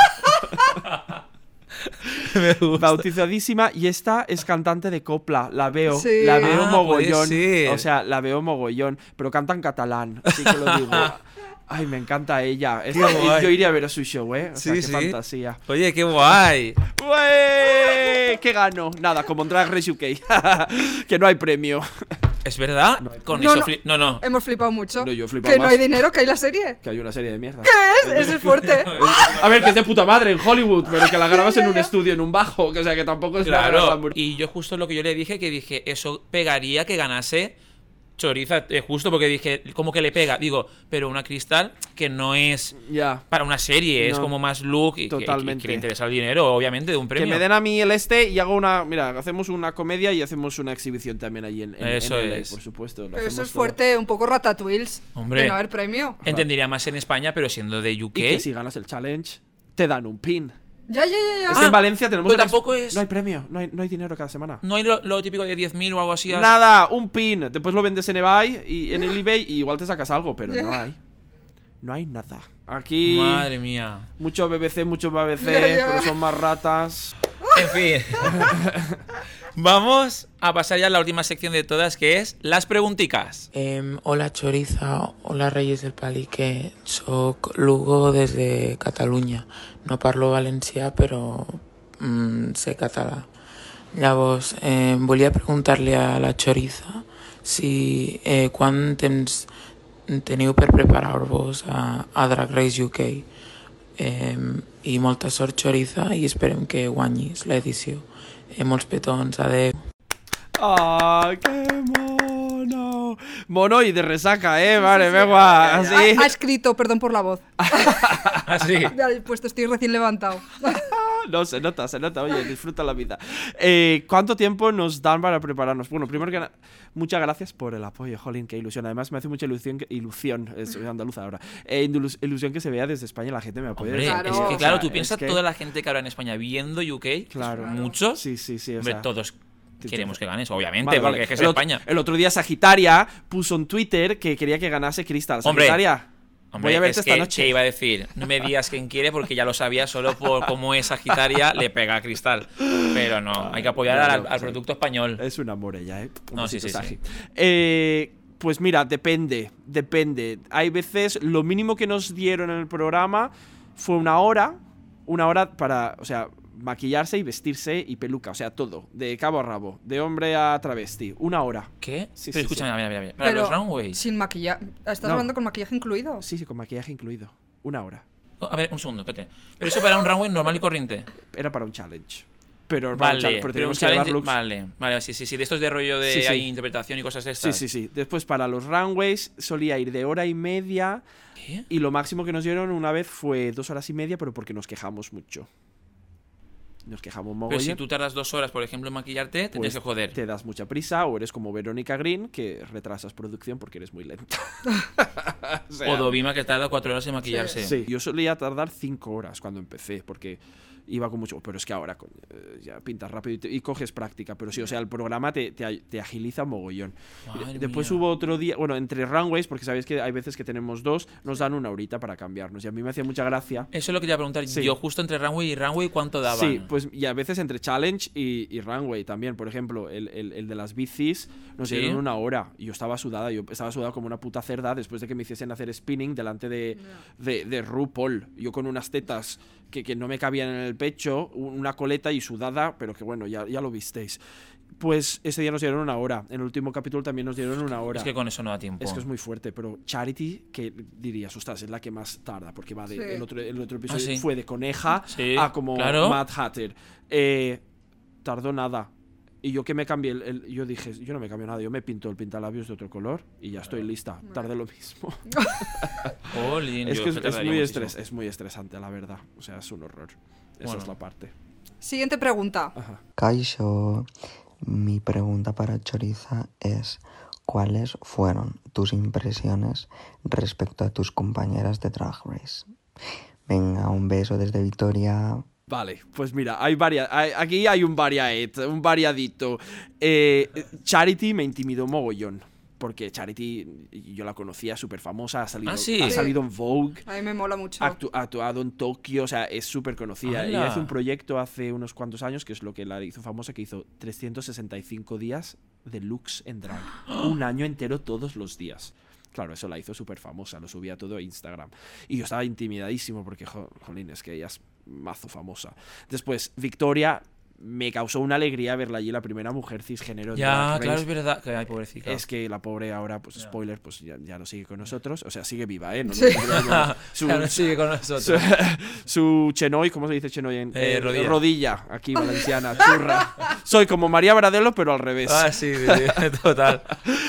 Me gusta. Bautizadísima. Y esta es cantante de copla. La veo. Sí. La veo Ah, mogollón. puede ser. O sea, la veo mogollón. Pero canta en catalán. Así que lo digo. Ay, me encanta ella. Esta- guay. yo iría a ver a su show, ¿eh? O sea, Sí, qué sí. fantasía. Oye, qué guay. ¡Ué! ¿Qué gano? Nada, como en Drag Race U K. Que no hay premio. ¿Es verdad? Con No, eso no. fli- no, no. Hemos flipado mucho. No, yo he flipado que no más. hay dinero, que hay la serie. Que hay una serie de mierda. ¿Qué es? Eso es fuerte. A ver, que es de puta madre en Hollywood, pero que la grabas en un estudio, en un bajo. Que, o sea, que tampoco es la gran Claro. glamour. Y yo justo lo que yo le dije, que dije, eso pegaría que ganase Choriza, eh, justo porque dije, ¿cómo que le pega? Digo, pero una Cristal que no es Ya. para una serie, es No, como más look y que- totalmente. que, que le interesa el dinero, obviamente, de un Que premio. me den a mí el este y hago una. Mira, hacemos una comedia y hacemos una exhibición también allí en, en, Eso en L A, es. por supuesto. lo Pero eso hacemos es todo. fuerte, un poco ratatouilles. Hombre. De no haber premio. Entendería más en España, pero siendo de U K. Y que si ganas el challenge, te dan un pin. Ya, ya, ya, ya. Es que en Valencia tenemos. pero el ex- tampoco es- No hay premio, no hay, no hay dinero cada semana. No hay lo, lo típico de diez mil o algo así. Nada, un pin. Después lo vendes en eBay y en el eBay y igual te sacas algo, pero no hay. No hay nada. Aquí. Madre mía. Mucho B B C, mucho B B C, Ya, ya. pero son más ratas. En fin. Vamos a pasar ya a la última sección de todas, que es las pregunticas. Em, hola Choriza, hola Reyes del Palique, soc Lugo des de Catalunya. No parlo valencià, però mm, sé català. Llavors, eh, volia preguntar-li a la Choriza si eh, quant temps teniu per preparar-vos a, a Drag Race U K. Eh, I molta sort, Choriza, i esperem que guanyis l'edició. Eh, molts petons, adeu. ¡Ah, qué mono! Mono y de resaca, ¿eh? Vale, venga, así. Ha, ha escrito, perdón por la voz. Así. Ya he puesto, estoy recién levantado. No, se nota, se nota. Oye, disfruta la vida. Eh, ¿Cuánto tiempo nos dan para prepararnos? Bueno, primero que nada, muchas gracias por el apoyo, jolín, qué ilusión. Además, me hace mucha ilusión, que- ilusión, es- soy andaluza ahora, eh, indulus- ilusión que se vea desde España, la gente me apoya. Hombre, Claro. es O que sea, claro, tú es piensas que- toda la gente que ahora en España viendo U K, Claro. muchos, Sí, sí, sí. O hombre, sea, todos sí, queremos sí. que ganes, obviamente, Vale, porque vale. es que es el, otro, España. el otro día Sagitaria puso en Twitter que quería que ganase Cristal. Hombre, Sagitaria, Hombre, voy a verte es esta que, noche. que iba a decir, no me digas quién quiere porque ya lo sabía, solo por cómo es Sagitaria le pega a Cristal. Pero no, hay que apoyar no, al, no, al sí. producto español. Es un amor ella, ¿eh? Un No, sí, besito, sí, sí. Sagi. Eh, pues mira, depende, depende. Hay veces, lo mínimo que nos dieron en el programa fue una hora, una hora para, o sea, maquillarse y vestirse y peluca, o sea, todo, de cabo a rabo, de hombre a travesti, una hora. ¿Qué? Sí, Pero sí, escúchame, mira, mira, mira. Para Pero los runways. sin maquillaje. ¿Estás No. hablando con maquillaje incluido? Sí, sí, con maquillaje incluido, una hora. Oh, a ver, un segundo, espérate. Pero eso para un runway normal y corriente. Era para un challenge. Pero, para un Vale, challenge, pero pero un teníamos que llevar challenge. looks. Vale, vale, sí, sí, sí. De estos de rollo de Sí, sí. hay interpretación y cosas de Sí, estas. sí, sí. Después para los runways solía ir de hora y media ¿Qué? y lo máximo que nos dieron una vez fue dos horas y media, pero porque nos quejamos mucho. Nos quejamos Pero mogollón. si tú tardas dos horas, por ejemplo, en maquillarte, te tienes Pues que joder. te das mucha prisa o eres como Verónica Green que retrasas producción porque eres muy lenta. O sea, O Dovima que tarda cuatro horas en maquillarse. Sí, yo solía tardar cinco horas cuando empecé porque iba con mucho... Pero es que ahora coño, eh, ya pintas rápido y, te- y coges práctica. Pero sí, o sea, el programa te, te, te agiliza mogollón. Madre Después mía. hubo otro día, bueno, entre runways, porque sabéis que hay veces que tenemos dos, nos dan una horita para cambiarnos. Y a mí me hacía mucha gracia. Eso es lo que te iba a preguntar. Sí. Yo justo entre runway y runway, ¿cuánto daban? Sí, pues y a veces entre challenge y, y runway también. Por ejemplo, el, el, el de las bicis nos Sí. dieron una hora y yo estaba sudada. Yo estaba sudada como una puta cerda después de que me hiciesen hacer spinning delante de, de, de RuPaul. Yo con unas tetas que, que no me cabían en el pecho, un- una coleta y sudada, pero que bueno, ya, ya lo visteis. Pues ese día nos dieron una hora. En el último capítulo también nos dieron una hora. Es que con eso no da tiempo. Es que es muy fuerte, pero Charity, que dirías, ostras, es la que más tarda, porque va de, Sí. el, otro, el otro episodio Ah, sí. fue de coneja Sí, a como claro. Mad Hatter. Eh, tardó nada. Y yo que me cambié, el, el- yo dije, yo no me cambio nada, yo me pinto el pintalabios de otro color y ya estoy lista. Tardé lo mismo. Jolín, es yo que es, que es tardaría muy muchísimo. estres, es muy estresante, la verdad. O sea, es un horror. Esa Bueno. es la parte. Siguiente pregunta. Ajá. Kaisho, mi pregunta para Choriza es, ¿cuáles fueron tus impresiones respecto a tus compañeras de Drag Race? Venga, un beso desde Victoria. Vale, pues mira, hay varias, hay- aquí hay un variaet, un variadito. Eh, Charity me intimidó mogollón, porque Charity yo la conocía, súper famosa, ha salido, Ah, ¿sí? ha salido en Vogue, A mí me mola mucho. ha actu- ha actuado en Tokio, o sea, es súper conocida. ¡Hala! Ella hizo un proyecto hace unos cuantos años, que es lo que la hizo famosa, que hizo trescientos sesenta y cinco días de looks en drag. Un año entero todos los días. Claro, eso la hizo súper famosa, lo subía todo a Instagram. Y yo estaba intimidadísimo porque, jo- jolín, es que ella es mazo famosa. Después, Victoria, me causó una alegría verla allí, la primera mujer cisgénero en Ya, Drag Race. claro, es verdad. Que, ay, pobrecita. Es que la pobre ahora, pues spoiler, pues ya, ya no sigue con nosotros. O sea, sigue viva, ¿eh? No, Sí. no- su, Claro, sigue con nosotros. su, su chenoy, ¿cómo se dice chenoy? En, Eh, eh, rodilla. rodilla, aquí, valenciana, churra. Soy como María Bradelo, pero al revés. Ah, sí, sí, sí, total.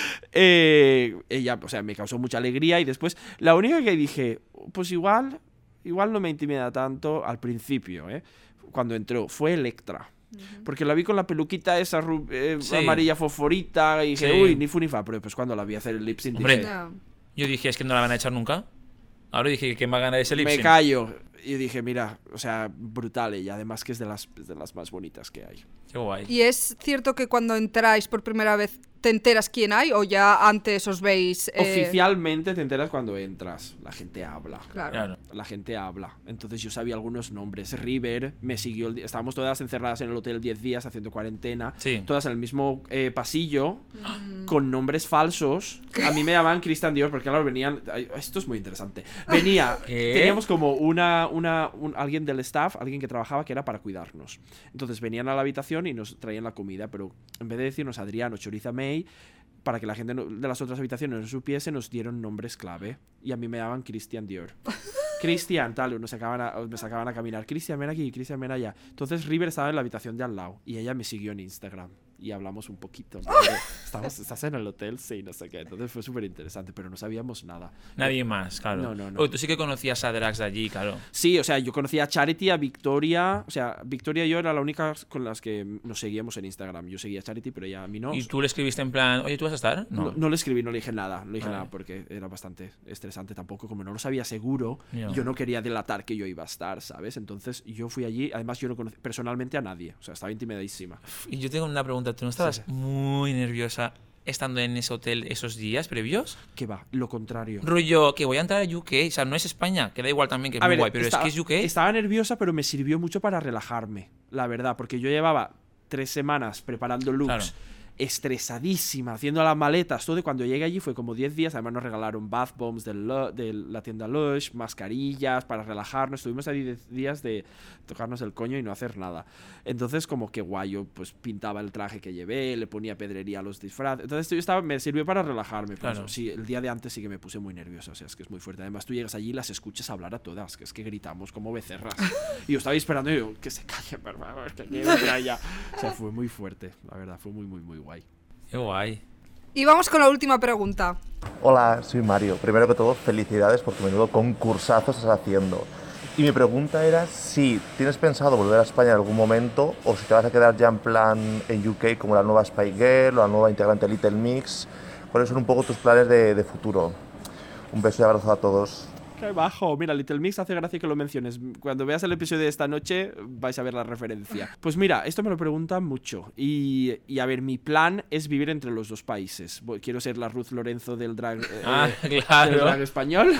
Eh, ella, o sea, me causó mucha alegría y después, la única que dije, pues igual, igual no me intimida tanto al principio, ¿eh? Cuando entró, fue Electra. Porque la vi con la peluquita esa ru- eh, Sí. amarilla fosforita y dije, Sí. uy, ni fu ni fa, pero pues cuando la vi hacer el lip sync Hombre, dije, Ya. Yo dije, es que no la van a echar nunca. Ahora dije, ¿quién va a ganar ese lip me sync? callo. Y dije, mira, o sea, brutal ella, además que es de las, es de las más bonitas que hay. Qué guay. ¿Y es cierto que cuando entráis por primera vez te enteras quién hay o ya antes os veis? eh, Oficialmente te enteras cuando entras, la gente habla. Claro. Claro. La gente habla. Entonces yo sabía algunos nombres. River me siguió. El di- Estábamos todas encerradas en el hotel diez días haciendo cuarentena. Sí. Todas en el mismo eh, pasillo. Con nombres falsos. A mí me llamaban Christian Dior porque, claro, venían. ay, Esto es muy interesante. Venía. ¿Qué? Teníamos como una. una un- alguien del staff, alguien que trabajaba que era para cuidarnos. Entonces venían a la habitación y nos traían la comida. Pero en vez de decirnos Adrián o Choriza May, para que la gente no- de las otras habitaciones no supiese, nos dieron nombres clave. Y a mí me llamaban Christian Dior. Cristian, tal, nos sacaban a- me sacaban a caminar. Cristian, ven aquí, Cristian, ven allá. Entonces River estaba en la habitación de al lado y ella me siguió en Instagram. Y hablamos un poquito. ¿no? De, Estamos, ¿Estás en el hotel? Sí, no sé qué. Entonces fue súper interesante, pero no sabíamos nada. Nadie más, claro. No, no, no. Oye, tú sí que conocías a drags de allí, claro. Sí, o sea, yo conocía a Charity, a Victoria. O sea, Victoria y yo era la única con las que nos seguíamos en Instagram. Yo seguía a Charity, pero ella a mí no. Y tú le escribiste en plan, oye, ¿tú vas a estar? No, no le escribí, no le dije nada, no le dije Vale. nada porque era bastante estresante tampoco, como no lo sabía seguro, Ya. yo no quería delatar que yo iba a estar, ¿sabes? Entonces yo fui allí, además yo no conocí personalmente a nadie, o sea, estaba intimidadísima. Y yo tengo una pregunta, ¿tú no estabas Sí, sí. muy nerviosa estando en ese hotel esos días previos? ¿Qué va? Lo contrario. Rollo, que voy a entrar a U K, o sea, no es España, que da igual también, que es A muy ver, guay, pero estaba- es que es U K. Estaba nerviosa, pero me sirvió mucho para relajarme, la verdad, porque yo llevaba tres semanas preparando looks. Claro. Estresadísima, haciendo las maletas, todo. Y cuando llegué allí fue como diez días. Además, nos regalaron bath bombs de, Lu- de la tienda Lush, mascarillas para relajarnos. Estuvimos ahí diez días de tocarnos el coño y no hacer nada. Entonces, como que guay, yo pues pintaba el traje que llevé, le ponía pedrería a los disfraces. Entonces, yo estaba, me sirvió para relajarme. Pero Claro. eso, sí, el día de antes sí que me puse muy nervioso. O sea, es que es muy fuerte. Además, tú llegas allí y las escuchas hablar a todas, que es que gritamos como becerras. Y yo estaba ahí esperando y yo, que se calle, por favor, que quiero ir allá. O sea, fue muy fuerte, la verdad, fue muy, muy, muy guay. Qué guay. Y vamos con la última pregunta. Hola, soy Mario. Primero que todo, felicidades por tu menudo concursazo estás haciendo. Y mi pregunta era si tienes pensado volver a España en algún momento o si te vas a quedar ya en plan en U K como la nueva Spy Girl o la nueva integrante de Little Mix. ¿Cuáles son un poco tus planes de, de futuro? Un beso y abrazo a todos. ¡Qué bajo! Mira, Little Mix hace gracia que lo menciones. Cuando veas el episodio de esta noche vais a ver la referencia. Pues mira, esto me lo preguntan mucho. Y, y a ver, mi plan es vivir entre los dos países. Voy- Quiero ser la Ruth Lorenzo del drag, eh, Ah, del claro. drag español.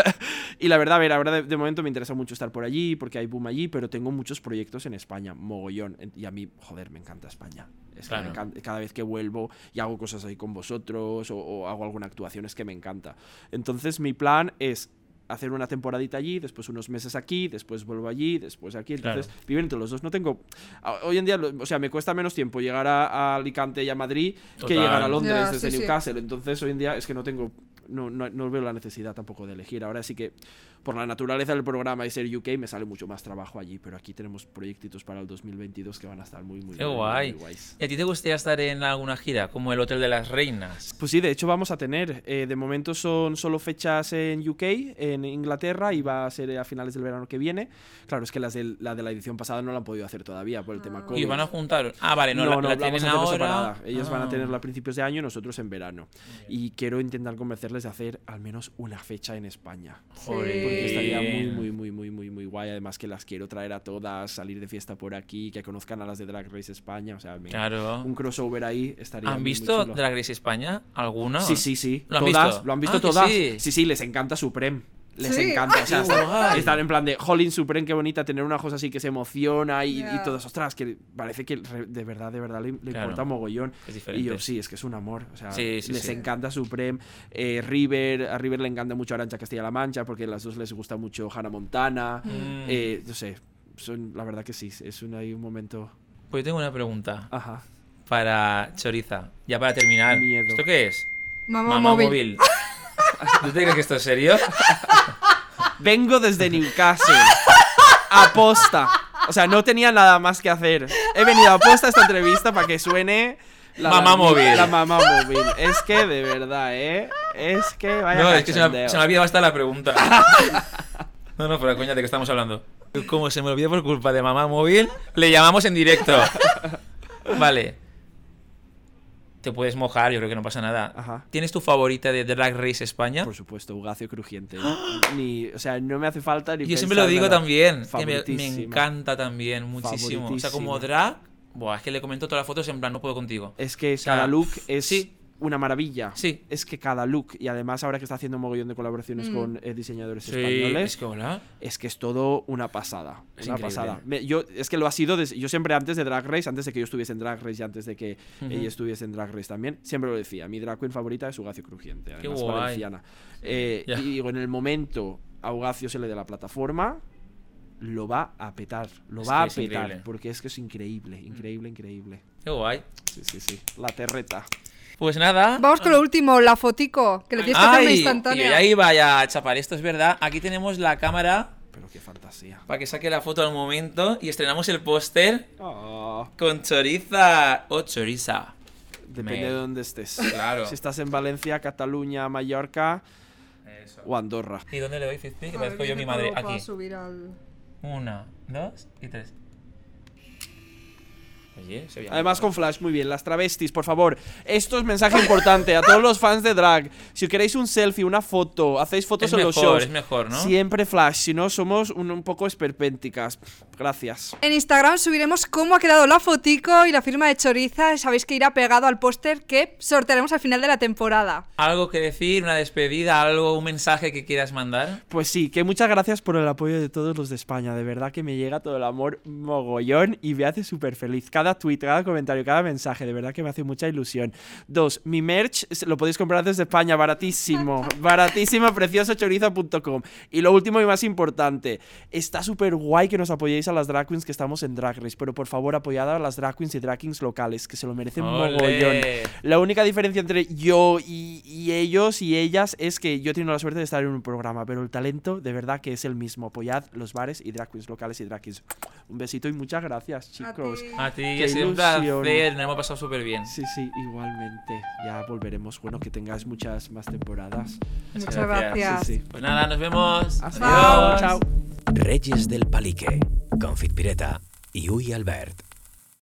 Y la verdad, a ver, ahora de, de momento me interesa mucho estar por allí porque hay boom allí, pero tengo muchos proyectos en España, mogollón. Y a mí, joder, me encanta España. Es que Claro. me encanta- cada vez que vuelvo y hago cosas ahí con vosotros o, o hago alguna actuación, es que me encanta. Entonces mi plan es hacer una temporadita allí, después unos meses aquí, después vuelvo allí, después aquí. Entonces, claro. viven entre los dos. No tengo... Hoy en día, o sea, me cuesta menos tiempo llegar a, a Alicante y a Madrid Total. que llegar a Londres ya, desde sí, Newcastle. Sí. Entonces, hoy en día es que no tengo... No, no, no veo la necesidad tampoco de elegir. Ahora sí que por la naturaleza del programa y ser U K me sale mucho más trabajo allí, pero aquí tenemos proyectitos para el dos mil veintidós que van a estar muy, muy, Qué muy, guay. muy guays. ¿Y a ti te gustaría estar en alguna gira, como el Hotel de las Reinas? Pues sí, de hecho vamos a tener. Eh, de momento son solo fechas en U K, en Inglaterra, y va a ser a finales del verano que viene. Claro, es que las de, la de la edición pasada no la han podido hacer todavía por el tema COVID. ¿Y van a juntar? Ah, vale, no, no, la, no la tienen ahora. Separada. Ellas ah. van a tenerla a principios de año y nosotros en verano. Y quiero intentar convencerles de hacer al menos una fecha en España. Sí. Porque estaría muy, muy, muy, muy, muy, muy guay. Además que las quiero traer a todas, salir de fiesta por aquí, que conozcan a las de Drag Race España. O sea, me, claro. un crossover ahí estaría ¿Han muy, visto muy chulo. Drag Race España? ¿Alguna? Sí, sí, sí. ¿Lo han todas, visto? Lo han visto ah, todas. Sí? sí, sí, les encanta Supreme. Les ¿Sí? encanta, o sea, guay. estar en plan de Jolín Supreme, qué bonita tener una cosa así que se emociona y, yeah. y todo eso. Ostras, que parece que de verdad, de verdad le, le claro. importa mogollón. Es diferente. Y yo, sí, es que es un amor. O sea, sí, sí, les sí. encanta Supreme. Eh, River, a River le encanta mucho Arancha Castilla-La Mancha porque a las dos les gusta mucho Hannah Montana. Mm. Eh, no sé, son, la verdad que sí, es un, hay un momento. Pues yo tengo una pregunta. Ajá. Para Choriza, ya para terminar. Miedo. ¿Esto qué es? Mamá, Mamá móvil. móvil. ¿Tú te crees que esto es serio? Vengo desde Newcastle. Aposta. O sea, no tenía nada más que hacer. He venido aposta a esta entrevista para que suene la mamá la, móvil. La mamá móvil. Es que de verdad, ¿eh? Es que vaya No, es que se me, cachondeo. se me ha olvidado hasta la pregunta. No, no, pero coña, ¿de qué estamos hablando? Como se me olvidó por culpa de mamá móvil, le llamamos en directo. Vale. Te puedes mojar, yo creo que no pasa nada. Ajá. ¿Tienes tu favorita de Drag Race España? Por supuesto, Ugacio Crujiente. Ni, o sea, no me hace falta ni Yo siempre lo digo nada. también. Que me, me encanta también muchísimo. O sea, como Favoritísima. drag, buah, es que le comento todas las fotos en plan, no puedo contigo. Es que O sea, cada look es sí. una maravilla. Sí. Es que cada look, y además ahora que está haciendo un mogollón de colaboraciones Mm. con eh, diseñadores Sí, españoles, es que hola. es que es todo una pasada. Es una increíble. pasada. Me- yo, es que lo ha sido, desde, yo siempre antes de Drag Race, antes de que yo estuviese en Drag Race y antes de que Ujú. ella estuviese en Drag Race también, siempre lo decía. Mi drag queen favorita es Ugacio Crujiente, además guay. valenciana. Eh, Ya. y digo, en el momento a Ugacio se le dé la plataforma, lo va a petar. Lo Es va que a es petar. increíble. Porque es que es increíble, increíble, increíble. Qué guay. Sí, sí, sí. La terreta. Pues nada. Vamos con lo último, la fotico, que le tienes que hacer una Ay, instantánea. y yo ya iba ya a chapar, esto es verdad. Aquí tenemos la cámara Pero qué fantasía. para que saque la foto al momento y estrenamos el póster Oh, con Choriza o Choriza. depende Me- de dónde estés. Claro. Si estás en Valencia, Cataluña, Mallorca Eso. o Andorra. ¿Y dónde le doy Fizpi? Que A ver, parezco yo ¿qué mi madre. puedo Aquí. subir al- Una, dos y tres. Oye, se veía Además muy con flash, muy bien. Las travestis, por favor. Esto es mensaje importante a todos los fans de drag. Si queréis un selfie, una foto, hacéis fotos Es en mejor, los shows. es mejor, ¿no? Siempre flash, si no somos un, un poco esperpénticas. Gracias. En Instagram subiremos cómo ha quedado la fotico y la firma de Choriza. Sabéis que irá pegado al póster que sortearemos al final de la temporada. ¿Algo que decir? ¿Una despedida? ¿Algo? ¿Un mensaje que quieras mandar? Pues sí, que muchas gracias por el apoyo de todos los de España. De verdad que me llega todo el amor mogollón y me hace súper feliz. Cada tweet, cada comentario, cada mensaje, de verdad que me hace mucha ilusión. Dos, mi merch es- lo podéis comprar desde España, baratísimo. Baratísimo, precioso choriza punto com. Y lo último y más importante, está súper guay que nos apoyéis a las drag queens que estamos en Drag Race, pero por favor apoyad a las drag queens y drag kings locales, que se lo merecen ¡Ole! mogollón. La única diferencia entre yo y, y ellos y ellas es que yo he tenido la suerte de estar en un programa, pero el talento de verdad que es el mismo. Apoyad los bares y drag queens locales y drag kings. Un besito y muchas gracias, chicos. ti. A ti, Qué ha sido un ilusión. placer. Nos hemos pasado súper bien. Sí, sí, igualmente. Ya volveremos. Bueno, que tengáis muchas más temporadas. Muchas Gracias. gracias. Sí, sí. Pues nada, nos vemos. Hasta luego. Chao. Reyes del Palique, con Fitpireta y Uy Albert.